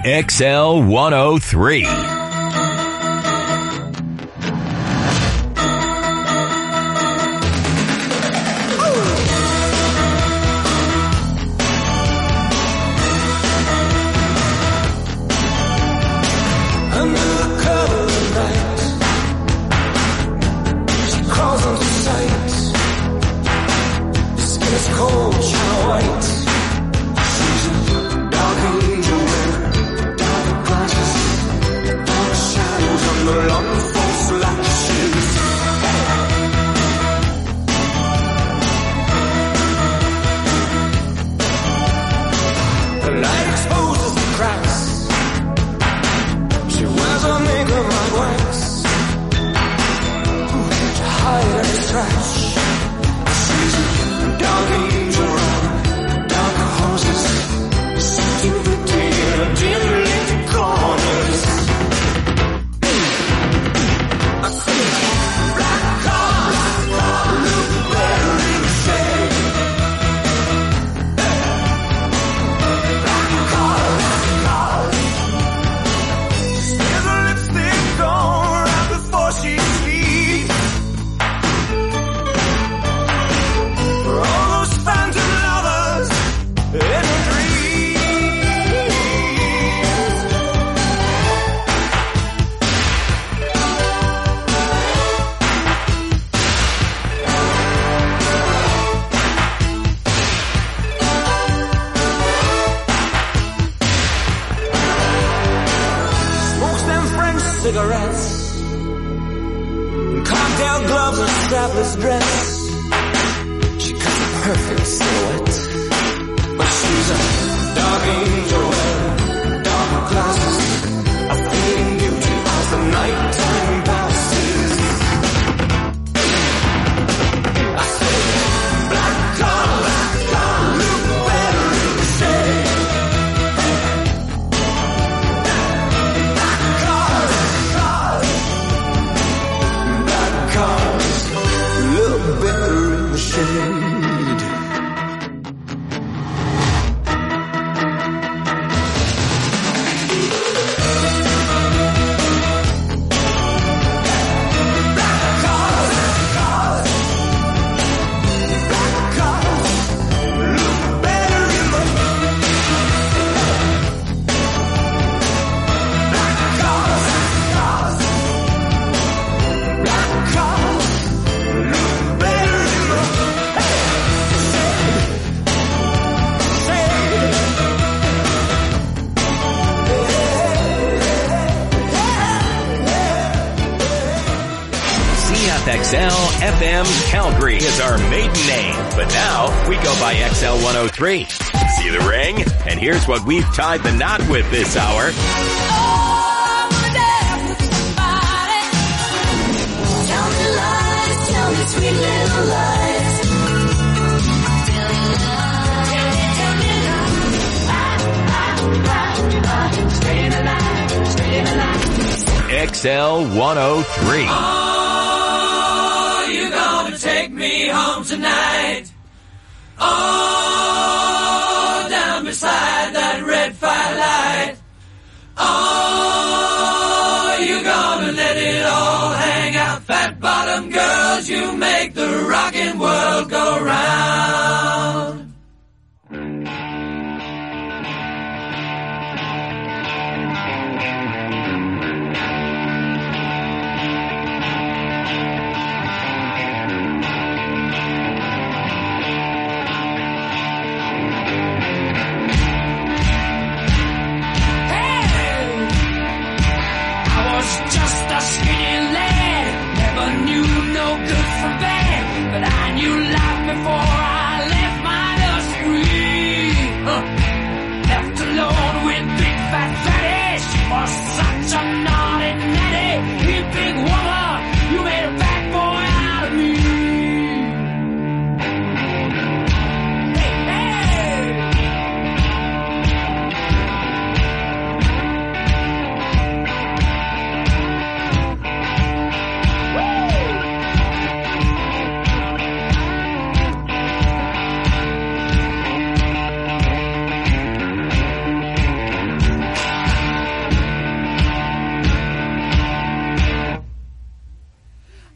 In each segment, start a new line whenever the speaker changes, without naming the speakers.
XL 103.
Cigarettes, cocktail gloves, and strapless dress. She got a perfect silhouette, but she's a dark angel, dark glasses, a fading beauty as the nighttime passes. I say, black car, look better in the shade. Look better in the shade.
XL FM Calgary is our maiden name, but now we go by XL 103. See the ring? And here's what we've tied the knot with this hour.
Tell me lies, tell me sweet little lies. Staying alive, staying alive.
XL 103.
Take me home tonight. Oh, down beside that red firelight. Oh, you're gonna let it all hang out. Fat bottom girls, you make the rockin' world go round.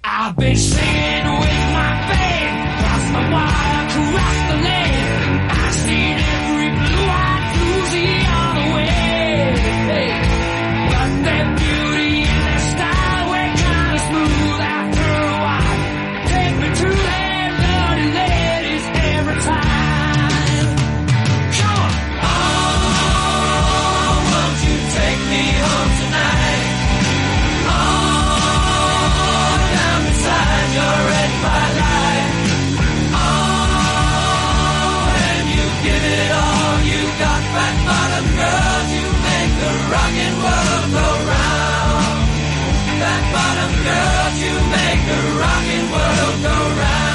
I've been singing with my band, cross the wire, cross the land. I've seen every blue-eyed floozy all the way. Hey. But their beauty and their style were kind of smooth after a while. Take me to their bloody ladies every time. Come on! Oh, won't you take me home tonight? Oh, down beside your red twilight. Oh, and you give it all you got, fat bottom girls, you make the rockin' world go round. Fat bottom girls, you make the rockin' world go round.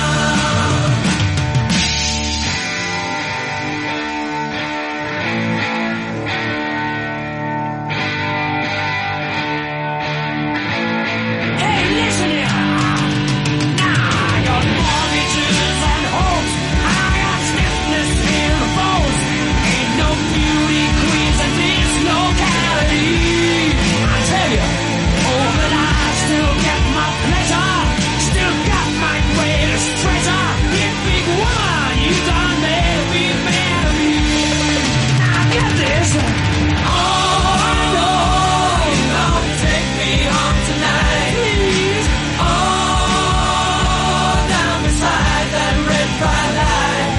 Hey, listen here. Now I got mortgages and hopes. I got stiffness in the bones. Ain't no beauty queens in this locality. I tell you, oh, but I still get my pleasure. Still got my greatest treasure. You big woman, you done made me mad of me. Now get this. Oh, I know you gonna take me home tonight. Please. Oh, down beside that red twilight.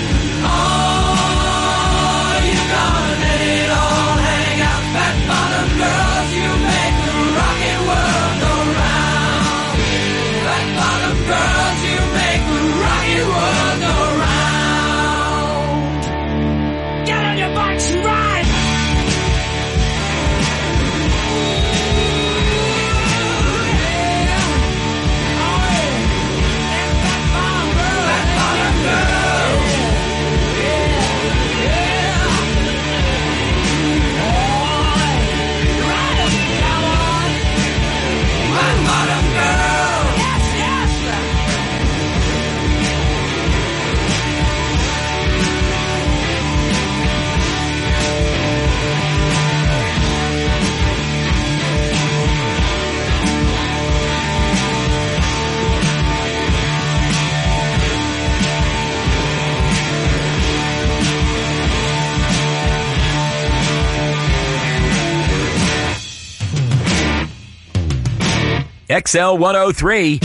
Oh, you gonna let it all hang out. Fat bottom girls, you make the rockin' world go round. Fat bottom girls, you make the rockin' world go round. Get on your bikes and ride.
XL 103.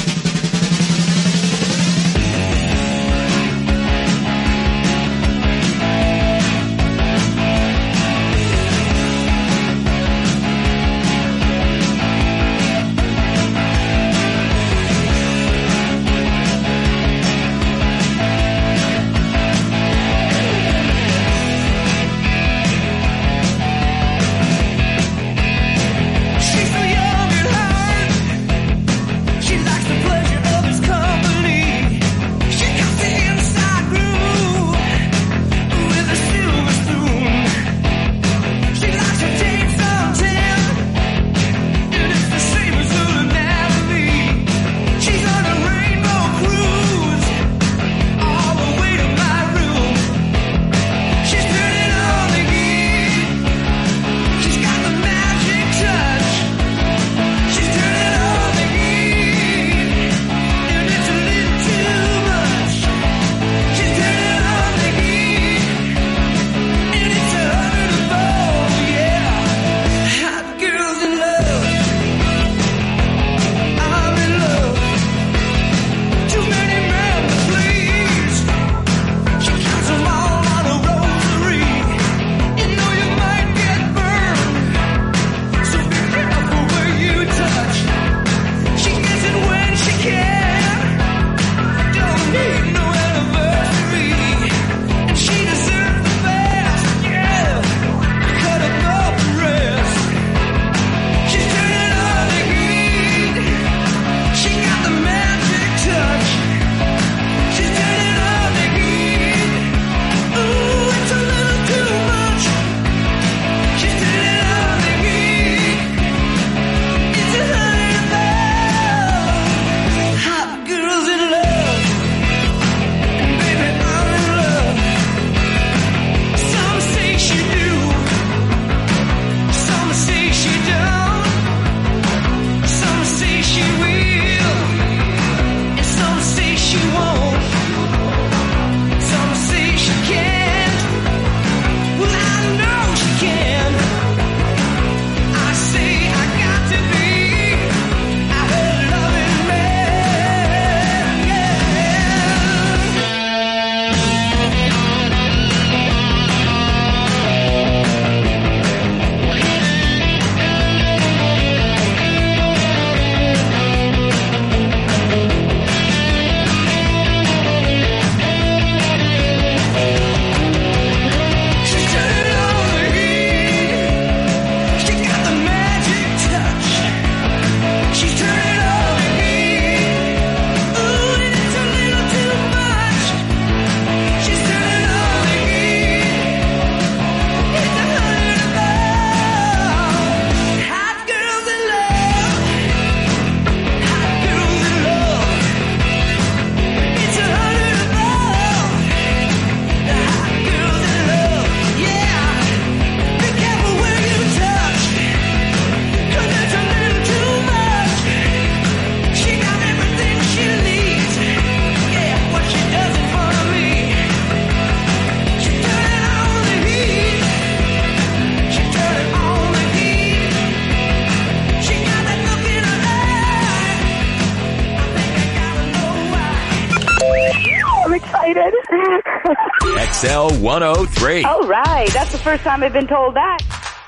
She's so young and hard. She likes to play
excited.
XL 103.
All right. That's the first time I've been told that.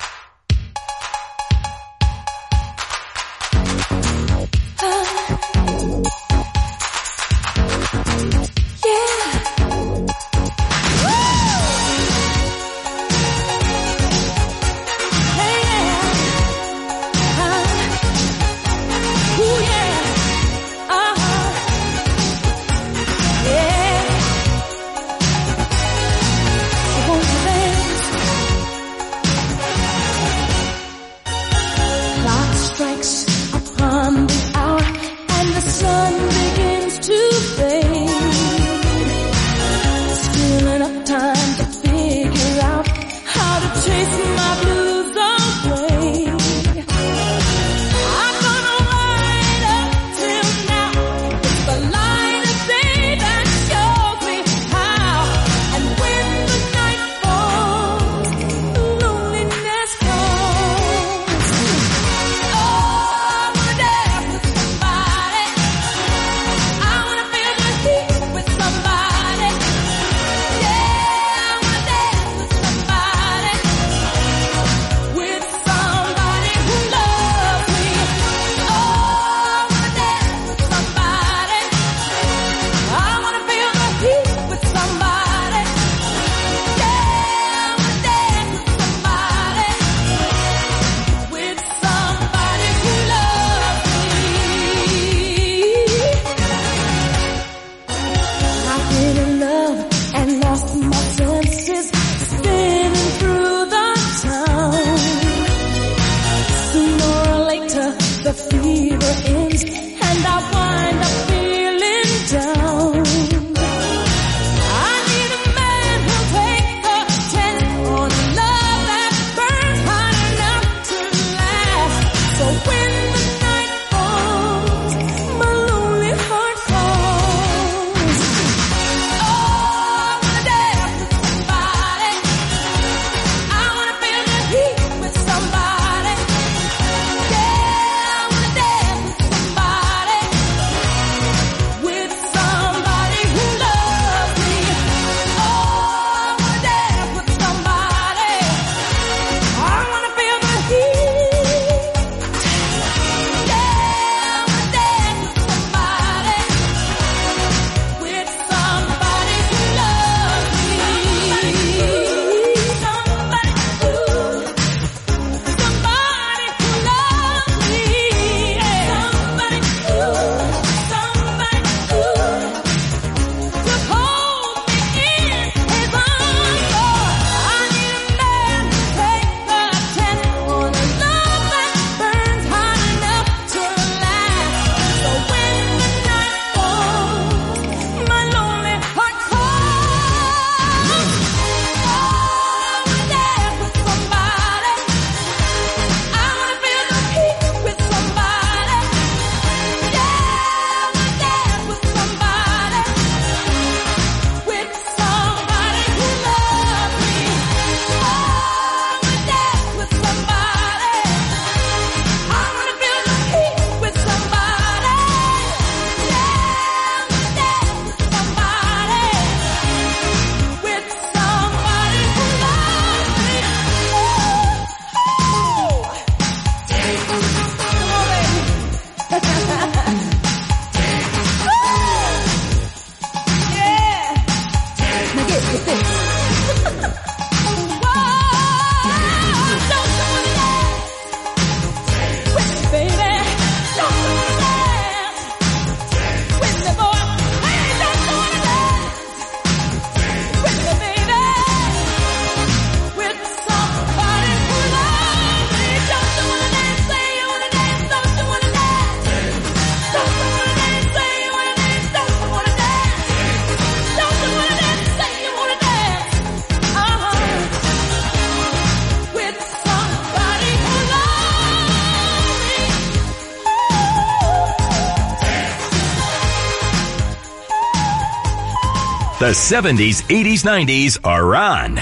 The 70s, 80s, 90s are on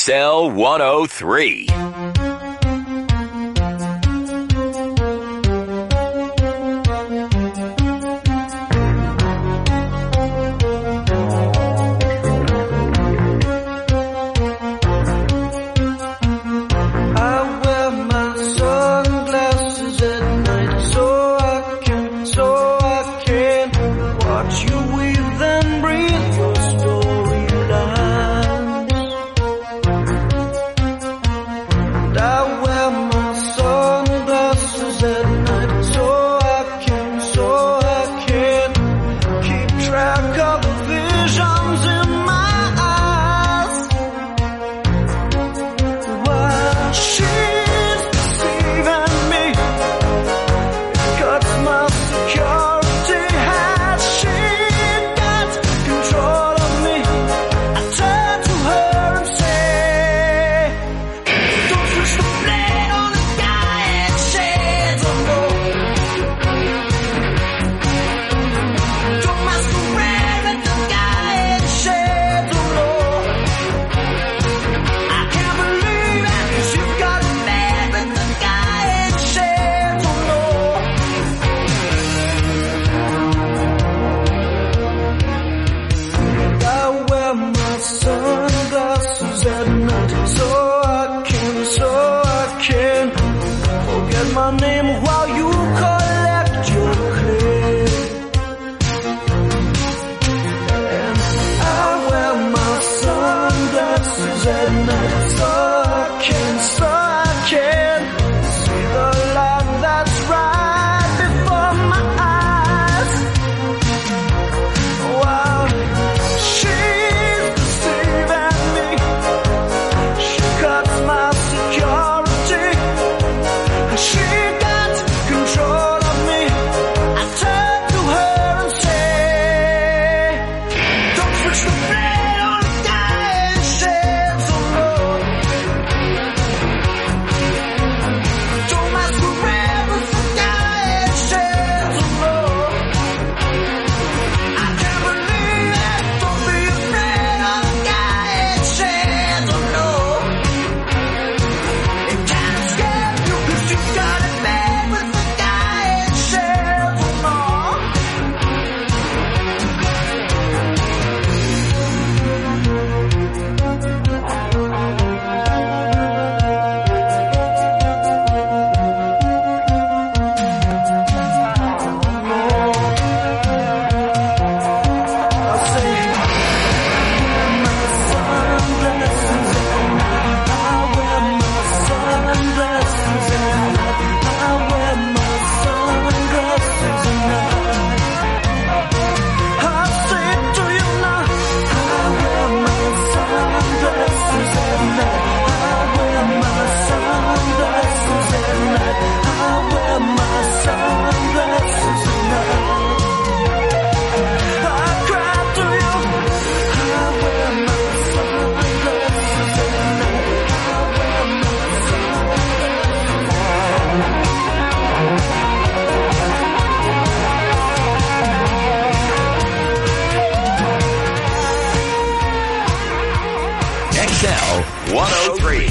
XL 103. 103.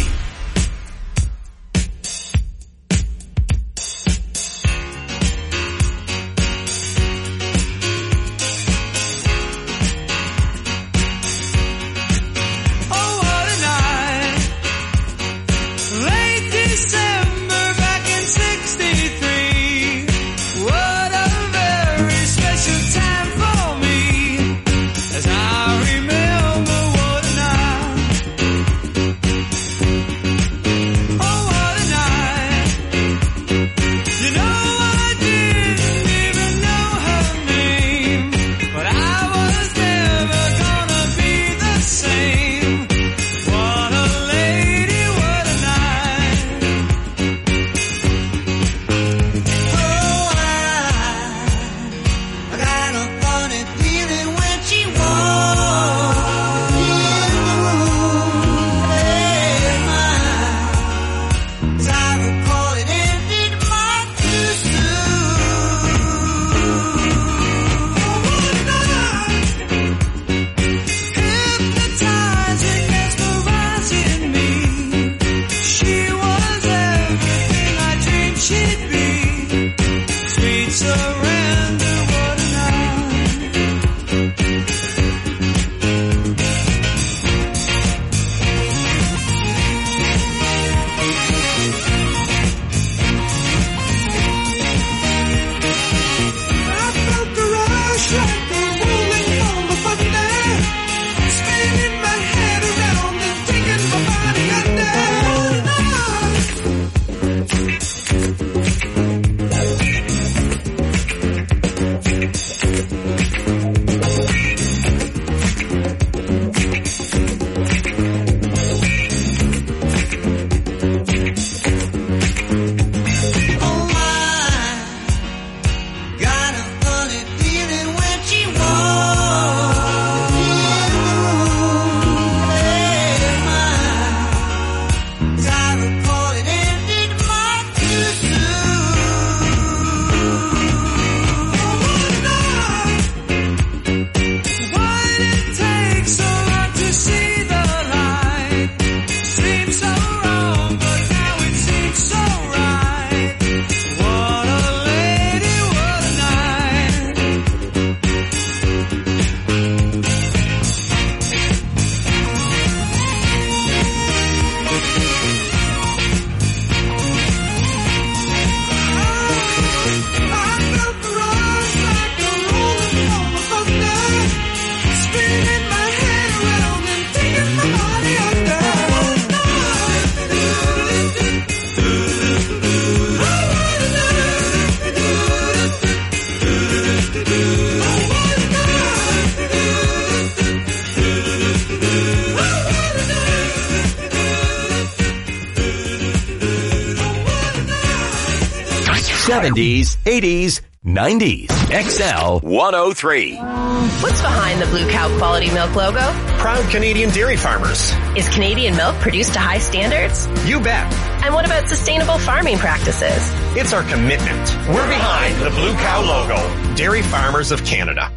'70s, '80s, '90s. XL 103.
What's behind the Blue Cow Quality Milk logo?
Proud Canadian dairy farmers.
Is Canadian milk produced to high standards?
You bet.
And what about sustainable farming practices?
It's our commitment. We're behind the Blue Cow logo. Dairy Farmers of Canada.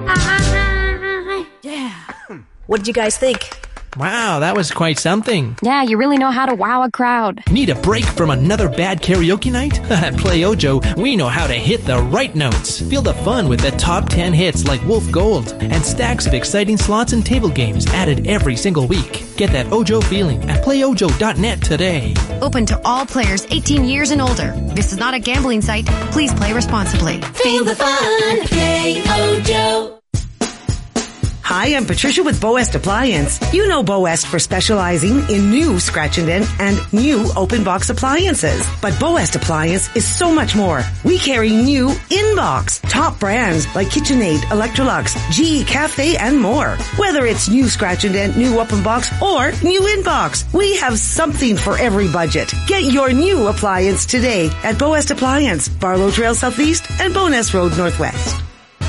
Yeah. What did you guys think?
Wow, that was quite something.
Yeah, you really know how to wow a crowd.
Need a break from another bad karaoke night? At Play Ojo, we know how to hit the right notes. Feel the fun with the top 10 hits like Wolf Gold and stacks of exciting slots and table games added every single week. Get that Ojo feeling at playojo.net today.
Open to all players 18 years and older. This is not a gambling site. Please play responsibly.
Feel the fun. Play Ojo.
Hi, I'm Patricia with Bow West Appliance. You know Bow West for specializing in new scratch and dent and new open box appliances. But Bow West Appliance is so much more. We carry new in-box, top brands like KitchenAid, Electrolux, GE Cafe, and more. Whether it's new scratch and dent, new open box, or new in-box, we have something for every budget. Get your new appliance today at Bow West Appliance, Barlow Trail Southeast and Bowness Road Northwest.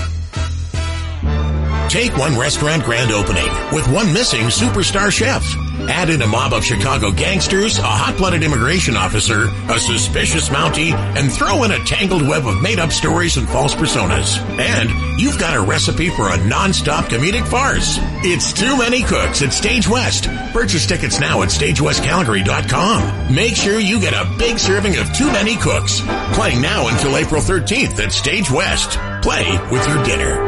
Take one restaurant grand opening with one missing superstar chef. Add in a mob of Chicago gangsters, a hot-blooded immigration officer, a suspicious Mountie, and throw in a tangled web of made-up stories and false personas. And you've got a recipe for a non-stop comedic farce. It's Too Many Cooks at Stage West. Purchase tickets now at StageWestCalgary.com. Make sure you get a big serving of Too Many Cooks. Playing now until April 13th at Stage West. Play with your dinner.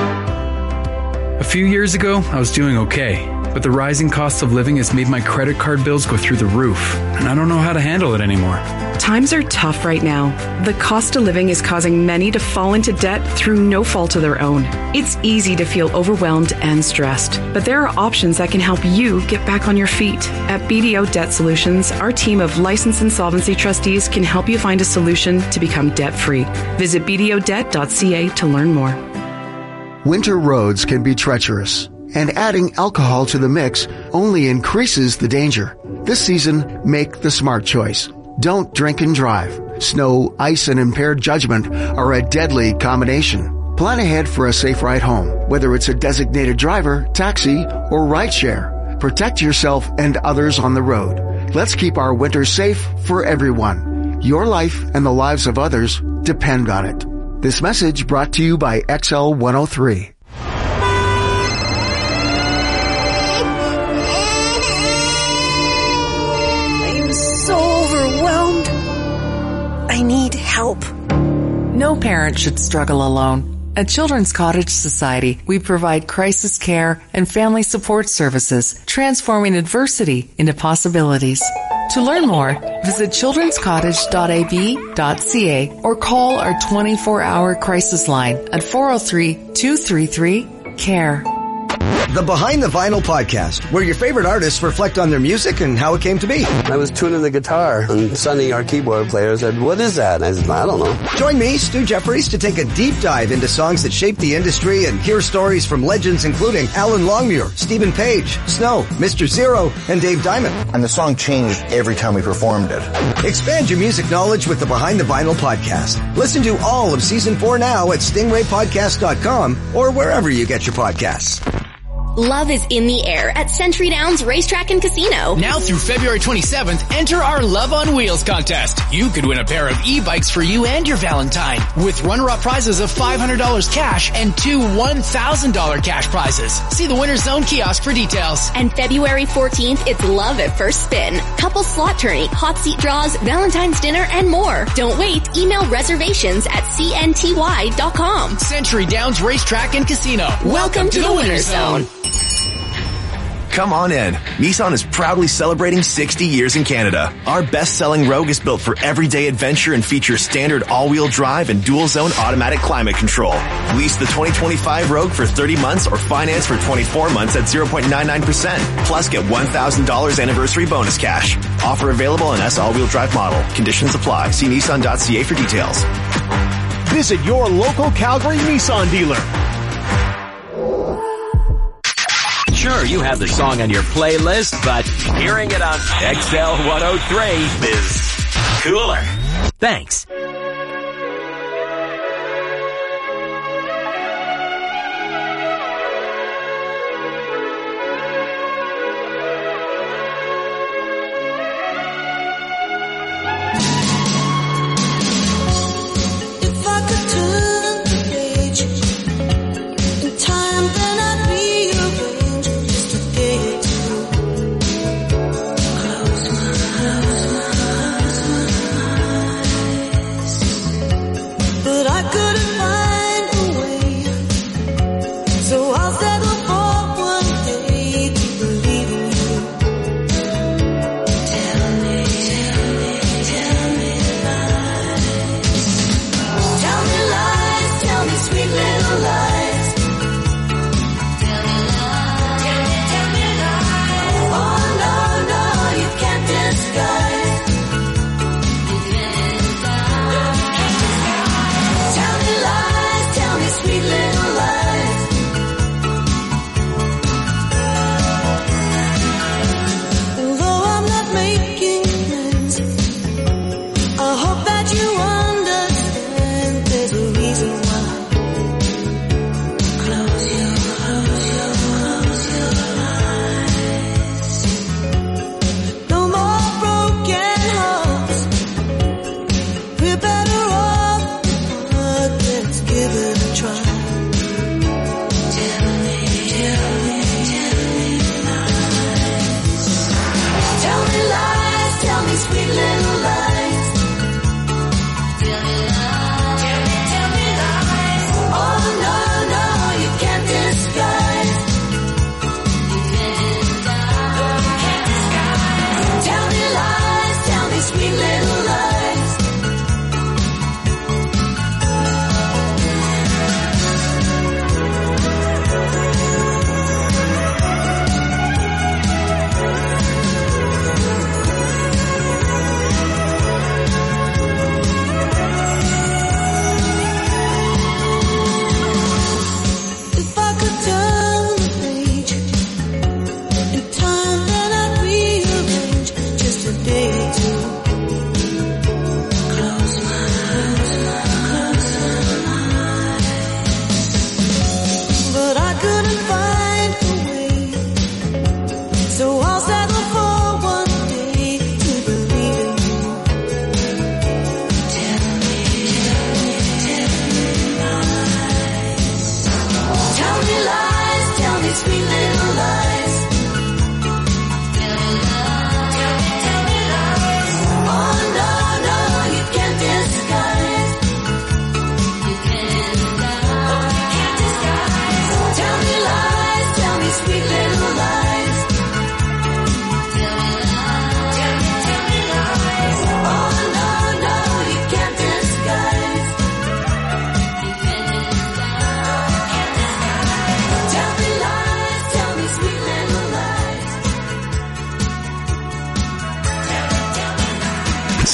A few years ago, I was doing okay, but the rising cost of living has made my credit card bills go through the roof, and I don't know how to handle it anymore.
Times are tough right now. The cost of living is causing many to fall into debt through no fault of their own. It's easy to feel overwhelmed and stressed, but there are options that can help you get back on your feet. At BDO Debt Solutions, our team of licensed insolvency trustees can help you find a solution to become debt-free. Visit bdodebt.ca to learn more.
Winter roads can be treacherous, and adding alcohol to the mix only increases the danger. This season, make the smart choice. Don't drink and drive. Snow, ice, and impaired judgment are a deadly combination. Plan ahead for a safe ride home, whether it's a designated driver, taxi, or rideshare. Protect yourself and others on the road. Let's keep our winter safe for everyone. Your life and the lives of others depend on it. This message brought to you by XL 103.
I'm so overwhelmed. I need help.
No parent should struggle alone. At Children's Cottage Society, we provide crisis care and family support services, transforming adversity into possibilities. To learn more, visit childrenscottage.ab.ca or call our 24-hour crisis line at 403-233-CARE.
The Behind the Vinyl podcast, where your favorite artists reflect on their music and how it came to be.
I was tuning the guitar, and Sonny, our keyboard player, said, "What is that?" And I said, "I don't know."
Join me, Stu Jeffries, to take a deep dive into songs that shaped the industry and hear stories from legends including Alan Longmuir, Stephen Page, Snow, Mr. Zero, and Dave Diamond.
And the song changed every time we performed it.
Expand your music knowledge with the Behind the Vinyl podcast. Listen to all of Season 4 now at stingraypodcast.com or wherever you get your podcasts.
Love is in the air at Century Downs Racetrack and Casino.
Now through February 27th, enter our Love on Wheels contest. You could win a pair of e-bikes for you and your Valentine, with runner-up prizes of $500 cash and 2 $1,000 cash prizes. See the Winner's Zone kiosk for details.
And February 14th, it's Love at First Spin. Couple slot tourney, hot seat draws, Valentine's dinner, and more. Don't wait. Email reservations at cnty.com.
Century Downs Racetrack and Casino.
Welcome to the Winner's Zone.
Come on in. Nissan is proudly celebrating 60 years in Canada. Our best-selling Rogue is built for everyday adventure and features standard all-wheel drive and dual-zone automatic climate control. Lease the 2025 Rogue for 30 months or finance for 24 months at 0.99%. Plus get $1,000 anniversary bonus cash. Offer available on S all-wheel drive model. Conditions apply. See Nissan.ca for details.
Visit your local Calgary Nissan dealer.
Sure, you have the song on your playlist, but hearing it on XL 103 is cooler. Thanks.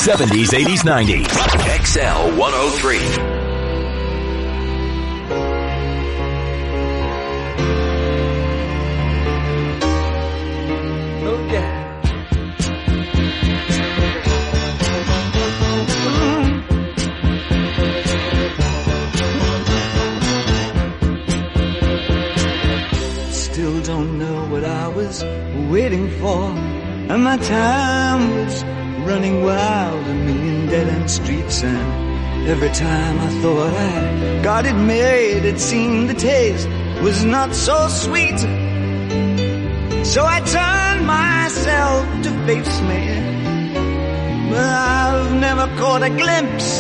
70s, 80s, 90s. XL 103.
Still don't know what I was waiting for, and my time was running wild, a million dead-end streets, and every time I thought I got it made, it seemed the taste was not so sweet. So I turned myself to face me, but I've never caught a glimpse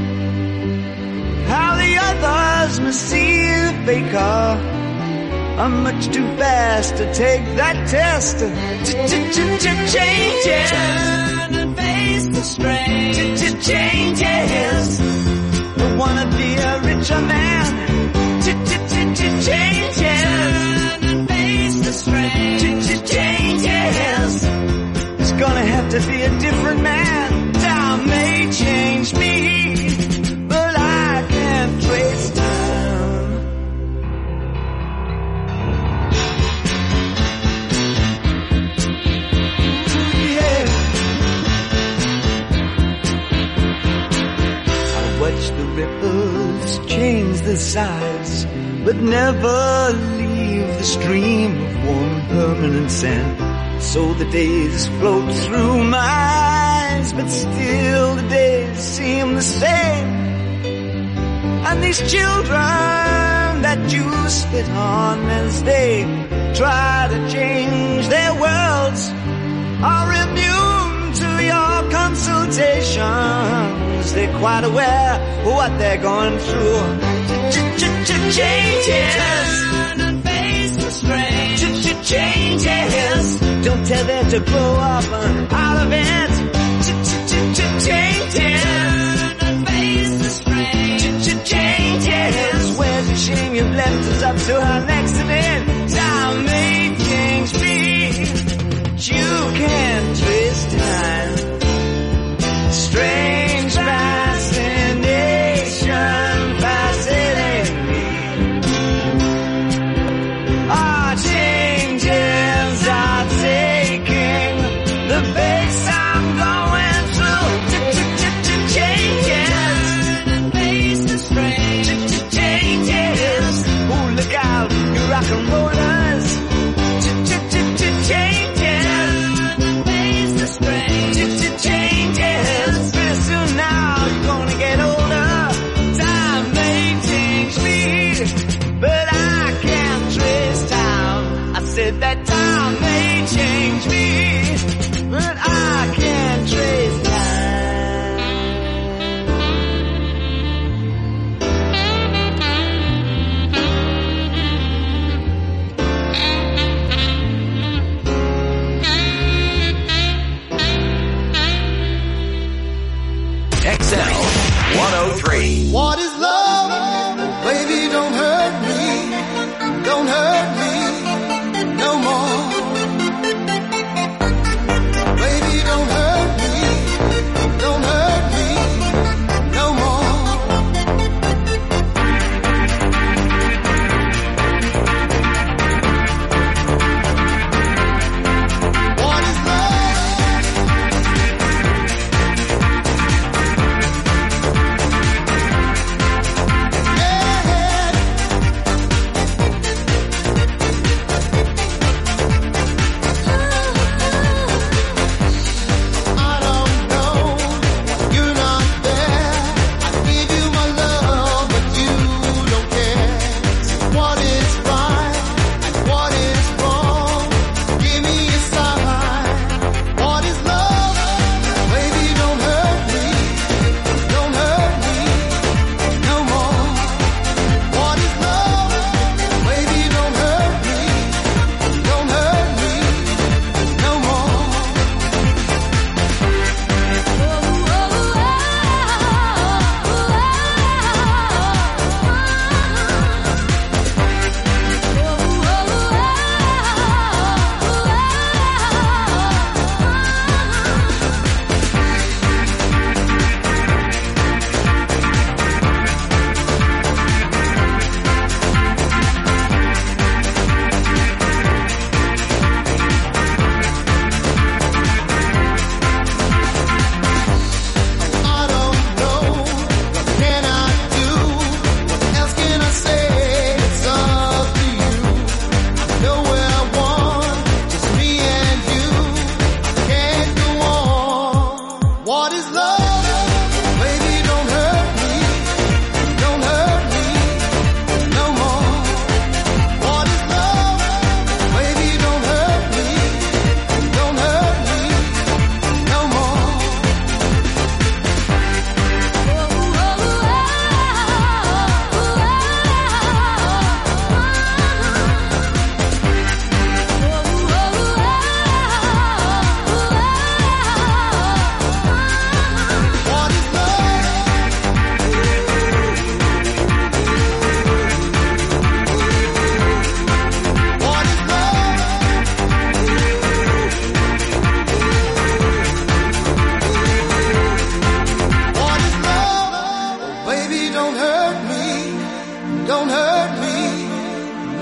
how the others must see the faker. I'm much too fast to take that test. Changes. Turn and face the strain. Changes. I wanna be a richer man. Changes. Turn and face the strain. Changes. It's gonna have to be a different man. Time may change me, but I can't trace time. The ripples change the size, but never leave the stream of warm permanent sand. So the days float through my eyes, but still the days seem the same. And these children that you spit on as they try to change their worlds are immune to your consultation. They're quite aware of what they're going through. Changes. Turn and face the strain. Changes. Don't tell them to grow up out of it. Changes. Turn and face the strain. Changes. Where's the shame you've left us up to our next event? Time may change me, but you can't trace time. Strange fascination fascinating me. Our changes are taking the pace I'm going through. Changes. Face the strange changes. Oh, look out,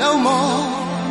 no more.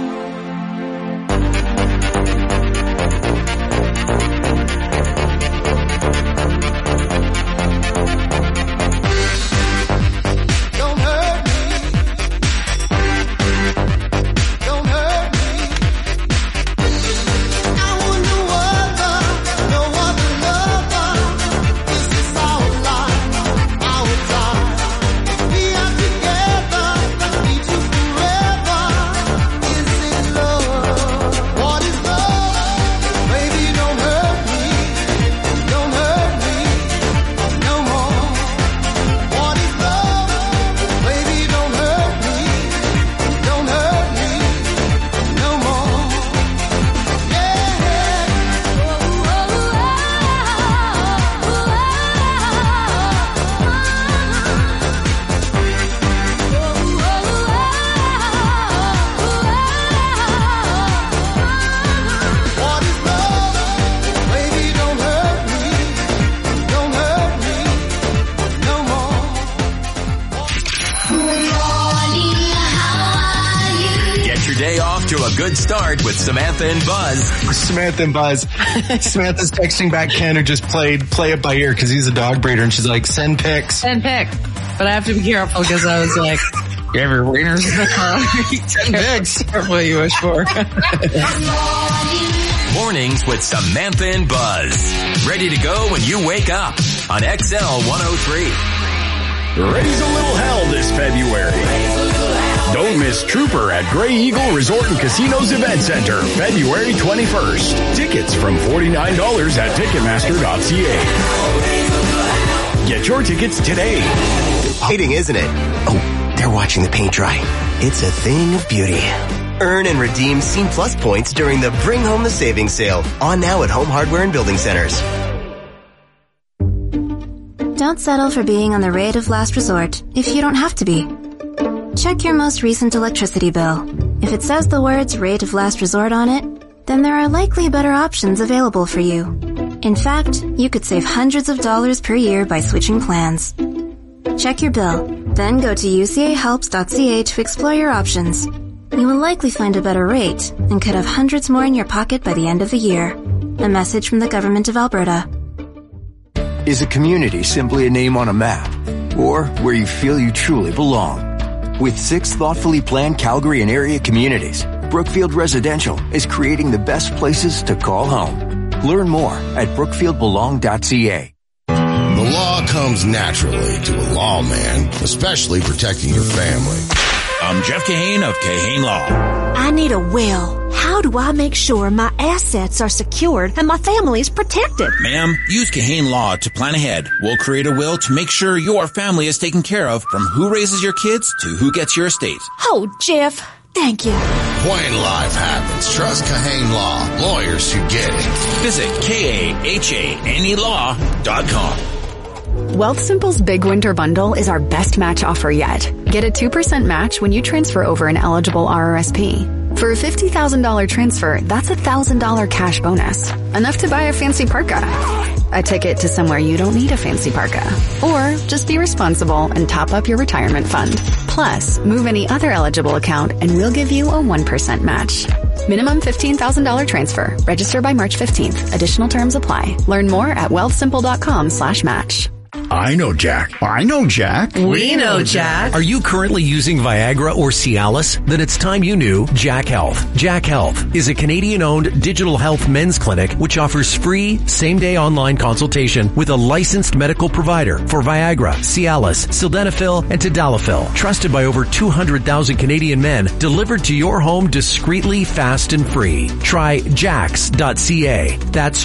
Good start with Samantha and Buzz.
Samantha and Buzz. Samantha's texting back Ken, who just play it by ear because he's a dog breeder, and she's like, send pics.
Send pic. But I have to be careful because I was like, you have your wieners in the car.
Send pics.
Careful what you wish for.
Mornings with Samantha and Buzz. Ready to go when you wake up on XL 103.
Raise a little hell this February. Don't miss Trooper at Grey Eagle Resort and Casinos Event Center, February 21st. Tickets from $49 at Ticketmaster.ca. Get your tickets today.
Exciting, isn't it? Oh, they're watching the paint dry. It's a thing of beauty. Earn and redeem Scene Plus points during the Bring Home the Savings sale. On now at Home Hardware and Building Centers.
Don't settle for being on the rate of last resort if you don't have to be. Check your most recent electricity bill. If it says the words rate of last resort on it, then there are likely better options available for you. In fact, you could save hundreds of dollars per year by switching plans. Check your bill, then go to ucahelps.ca to explore your options. You will likely find a better rate and could have hundreds more in your pocket by the end of the year. A message from the Government of Alberta.
Is a community simply a name on a map, or where you feel you truly belong? With 6 thoughtfully planned Calgary and area communities, Brookfield Residential is creating the best places to call home. Learn more at brookfieldbelong.ca.
The law comes naturally to a lawman, especially protecting your family.
I'm Jeff Kahane of Kahane Law.
I need a will. How do I make sure my assets are secured and my family is protected?
Ma'am, use Kahane Law to plan ahead. We'll create a will to make sure your family is taken care of, from who raises your kids to who gets your estate.
Oh, Jeff, thank you.
When life happens, trust Kahane Law. Lawyers who get it.
Visit KAHANElaw.com.
Wealthsimple's Big Winter Bundle is our best match offer yet. Get a 2% match when you transfer over an eligible RRSP. For a $50,000 transfer, that's $1,000 cash bonus. Enough to buy a fancy parka. A ticket to somewhere you don't need a fancy parka. Or just be responsible and top up your retirement fund. Plus, move any other eligible account and we'll give you a 1% match. Minimum $15,000 transfer. Register by March 15th. Additional terms apply. Learn more at wealthsimple.com/match.
I know Jack. I know Jack.
We know Jack.
Are you currently using Viagra or Cialis? Then it's time you knew Jack Health. Jack Health is a Canadian-owned digital health men's clinic which offers free same-day online consultation with a licensed medical provider for Viagra, Cialis, Sildenafil, and Tadalafil. Trusted by over 200,000 Canadian men, delivered to your home discreetly, fast, and free. Try jax.ca. That's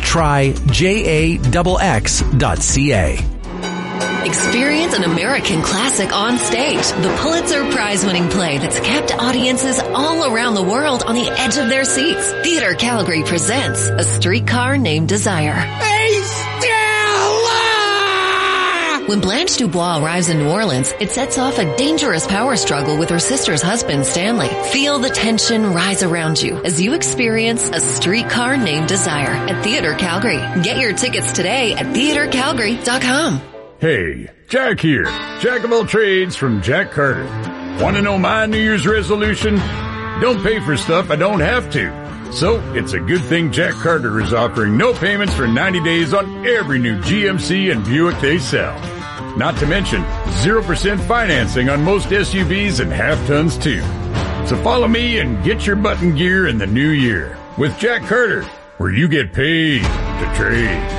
tryjaxx.ca.
Experience an American classic on stage. The Pulitzer Prize-winning play that's kept audiences all around the world on the edge of their seats. Theatre Calgary presents A Streetcar Named Desire. Hey, Stella! When Blanche Dubois arrives in New Orleans, it sets off a dangerous power struggle with her sister's husband, Stanley. Feel the tension rise around you as you experience A Streetcar Named Desire at Theatre Calgary. Get your tickets today at theatrecalgary.com.
Hey, Jack here. Jack of all trades from Jack Carter. Want to know my New Year's resolution? Don't pay for stuff I don't have to. So, it's a good thing Jack Carter is offering no payments for 90 days on every new GMC and Buick they sell. Not to mention, 0% financing on most SUVs and half-tons too. So follow me and get your button gear in the new year with Jack Carter, where you get paid to trade.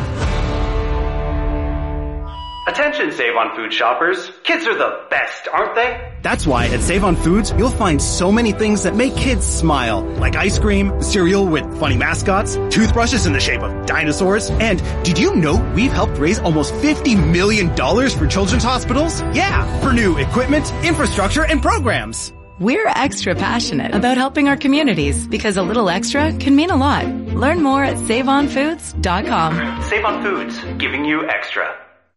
Attention Save On Food shoppers. Kids are the best, aren't they?
That's why at Save On Foods, you'll find so many things that make kids smile, like ice cream, cereal with funny mascots, toothbrushes in the shape of dinosaurs, and did you know we've helped raise almost $50 million for children's hospitals? Yeah, for new equipment, infrastructure, and programs.
We're extra passionate about helping our communities because a little extra can mean a lot. Learn more at SaveOnFoods.com.
Save On Foods, giving you extra.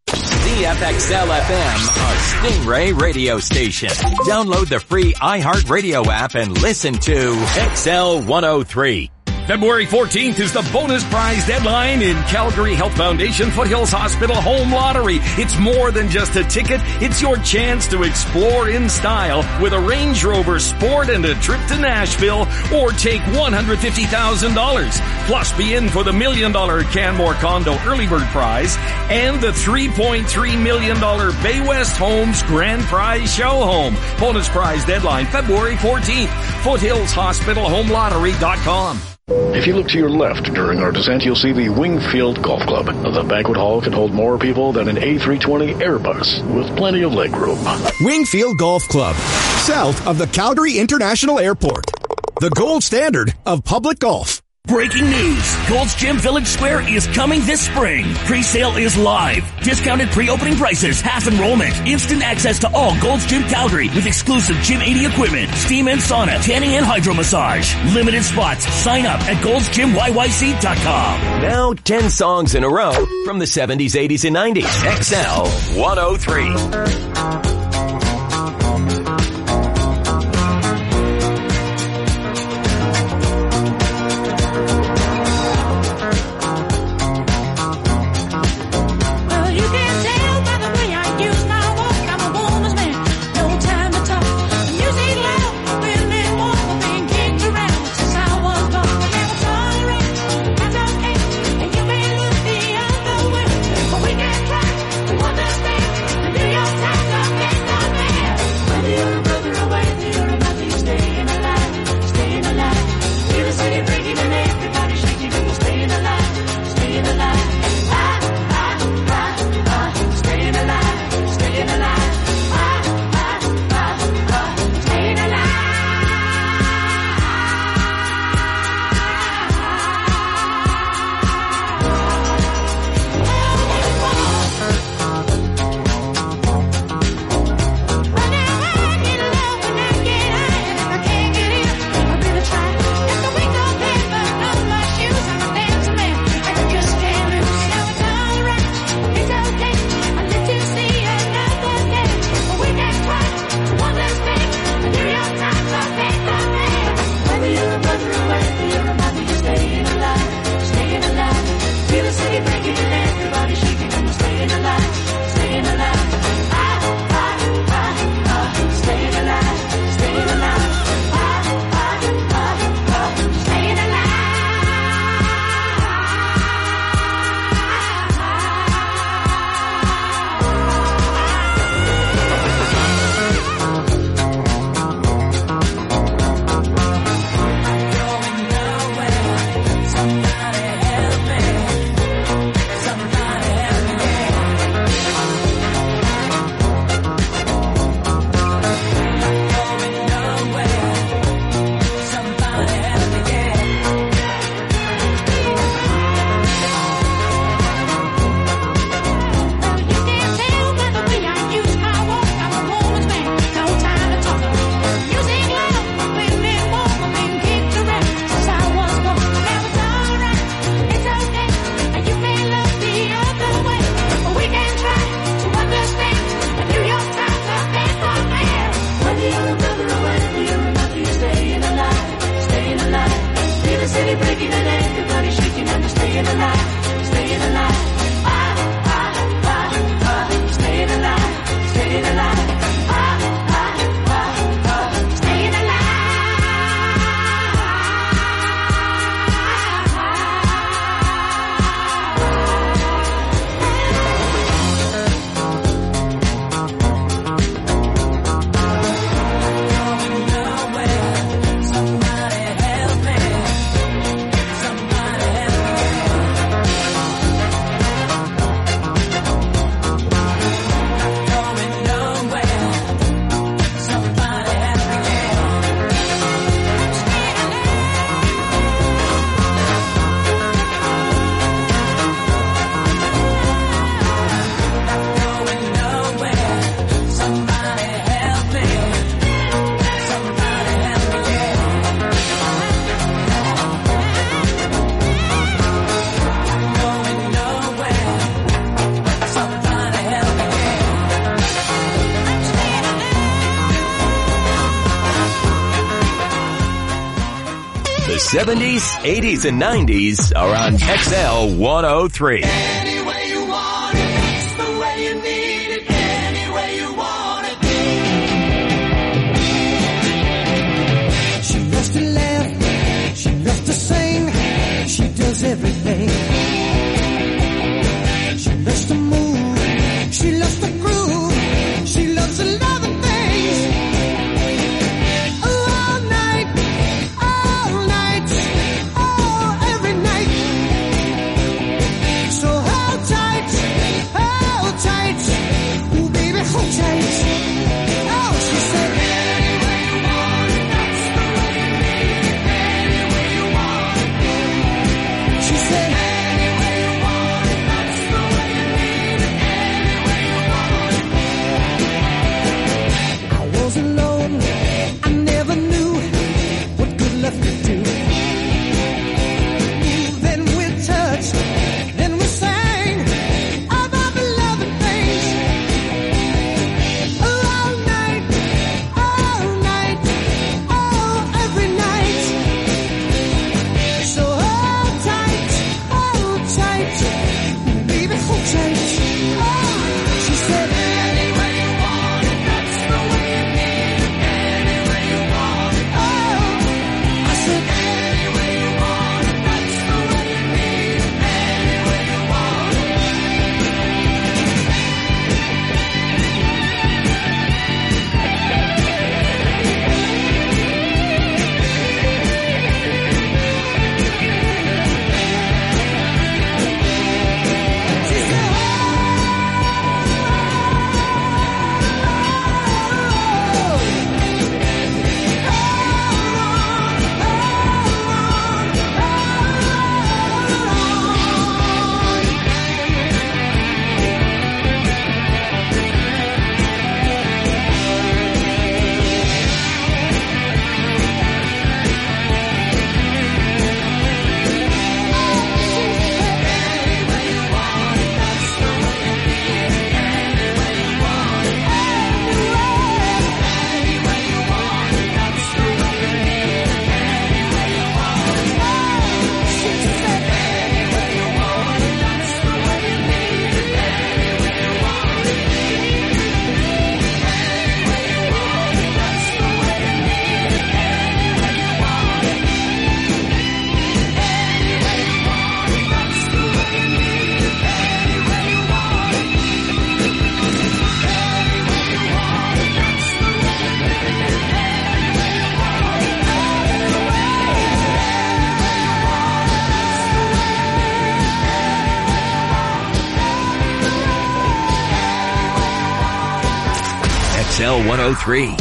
CFXL FM, a Stingray radio station. Download the free iHeartRadio app and listen to XL 103.
February 14th is the bonus prize deadline in Calgary Health Foundation Foothills Hospital Home Lottery. It's more than just a ticket. It's your chance to explore in style with a Range Rover Sport and a trip to Nashville, or take $150,000. Plus be in for the $1 million Canmore Condo Early Bird Prize and the $3.3 million Bay West Homes Grand Prize Show Home. Bonus prize deadline February 14th. FoothillsHospitalHomeLottery.com.
If you look to your left during our descent, you'll see the Wingfield Golf Club. The banquet hall can hold more people than an A320 Airbus, with plenty of legroom.
Wingfield Golf Club, south of the Calgary International Airport. The gold standard of public golf.
Breaking news. Gold's Gym Village Square is coming this spring. Pre-sale is live. Discounted pre-opening prices, half enrollment, instant access to all Gold's Gym Calgary with exclusive Gym 80 equipment, steam and sauna, tanning and hydro massage. Limited spots. Sign up at goldsgymyyc.com.
Now 10 songs in a row from the 70s, 80s, and 90s. XL 103.
Understand, do your time.
The 70s, 80s, and 90s are on XL 103.
Any way you want it, it's the way you need it. Any way you want it.
She loves to laugh, she loves to sing, she does everything. She loves to move, she loves to groove, she loves a lot of things. All night, oh, every night. So hold tight, ooh baby, hold tight. Oh, she said, any way you want it, that's the way you need it. Any way you want it. She said, any way you want it, that's the way you need it. Any way you want it. I was alone, I never knew what good love could do. Then we touched, then we sang about the loving things. All night, oh, every night. So hold tight, baby, hold tight. Oh, she said, any way you want it, that's the way you need it. Any way you want it. Oh, I said, any way you want it, that's the way you need it. Any way you want it.
XL 103.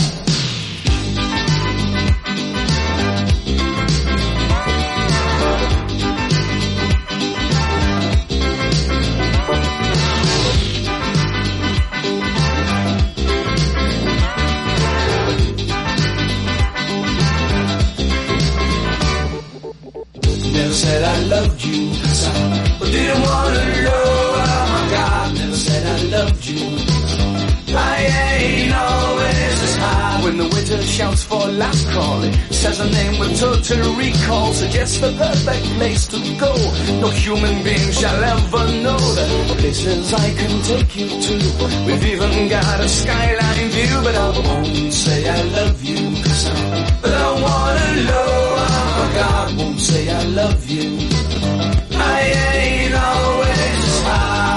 Never said I loved you, 'cause I didn't want to know. Oh my God, never said I loved you. I ain't always as high when the waiter shouts for last call. It says a name with total recall, suggests the perfect place to go. No human being shall ever know the places I can take you to. We've even got a skyline view, but I won't say I love you, 'cause I wanna know. Oh my God, won't say I love you. I ain't always as high.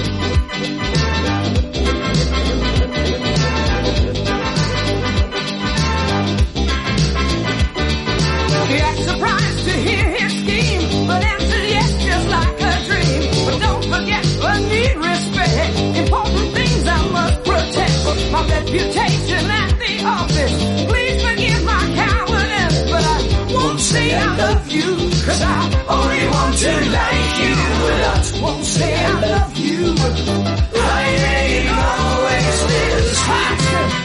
Surprised to hear his scheme, but answer yes, just like a dream. But don't forget, I need respect. Important things I must protect. My reputation at the office. Please forgive my cowardice, but I won't say I love you, 'cause I only want to like you a lot. Won't say I love you. I ain't always this hot.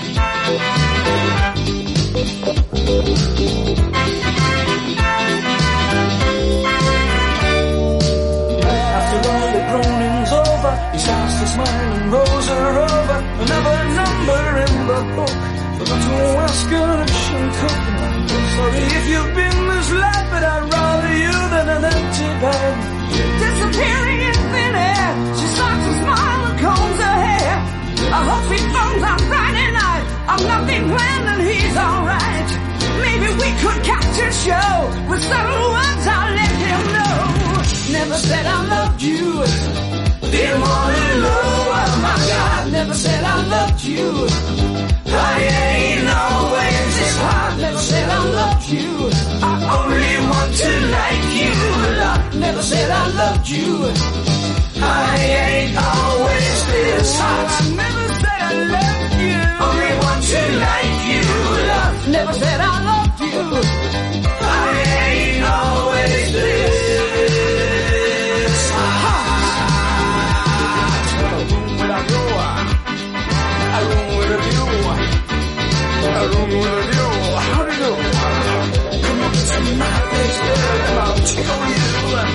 He starts to smile and rolls her over. Another number in the book. Forgot to ask her if she'll cook. Sorry if you've been misled. but I'd rather you than an empty bed.
Disappearing in thin air, she starts to smile and combs her hair. I hope he phones on Friday night. I've nothing planned and he's alright. Maybe we could catch a show with subtle words I'll let him know. Never said I loved you, didn't want to know. Oh my God, never said I loved you. I ain't always this hard. Never said I loved you. I only want to like you. Love, never said I loved you. I ain't always this hard. I never said I loved you. Only want to like you. Love, never said I loved you. I ain't always this hard. A room with a view. A room with a view. How do you do? Come up to my place, girl. I'll check on you.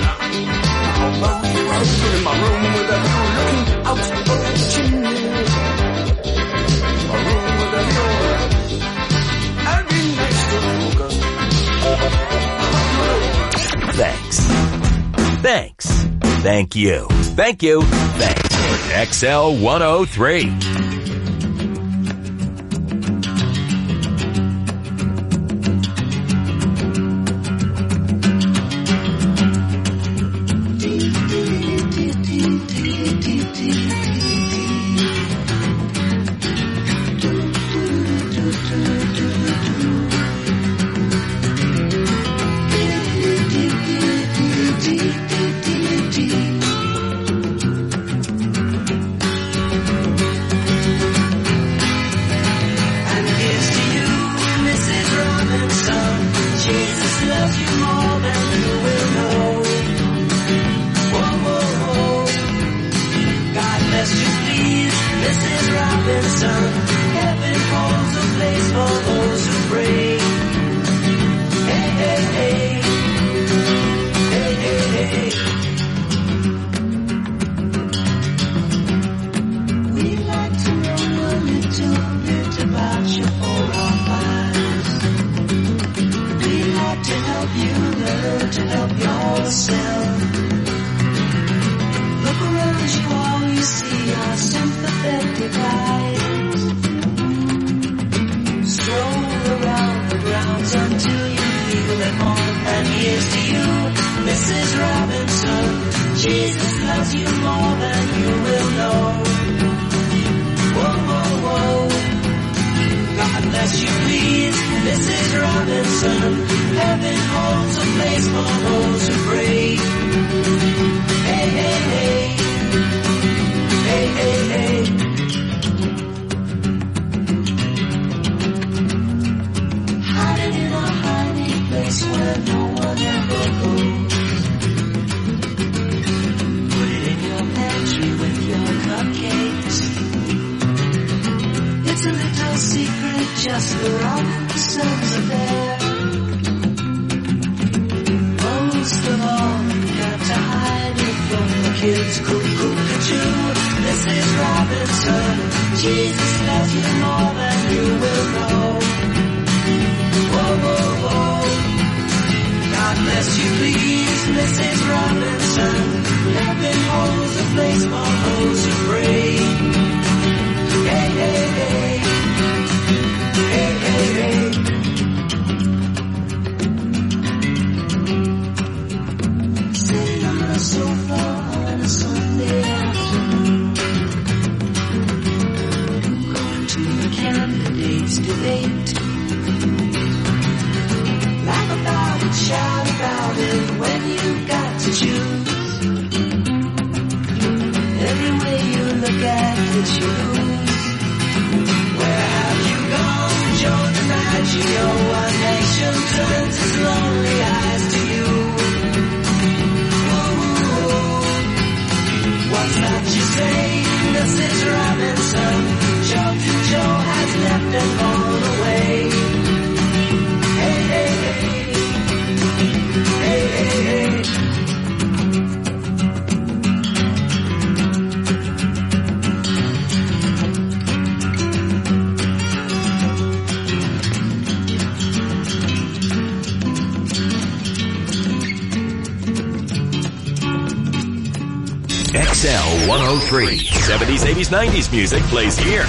In my room with a view, looking out of the chimney. My room with a view. I'll be next to you.
Thanks. Thanks. Thank you. Thank you. Thanks. XL 103. XL 103. 70s, 80s, 90s music plays here.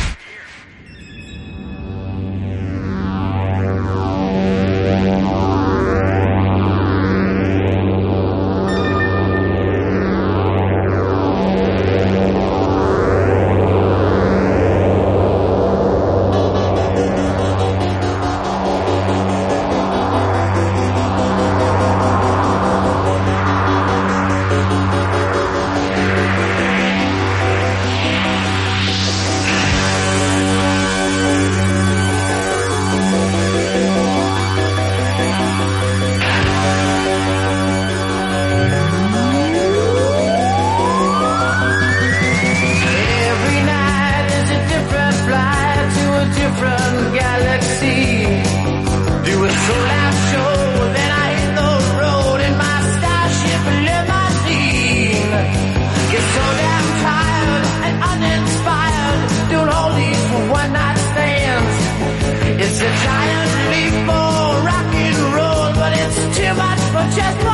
It's a giant leap for rock and roll, but it's too much for just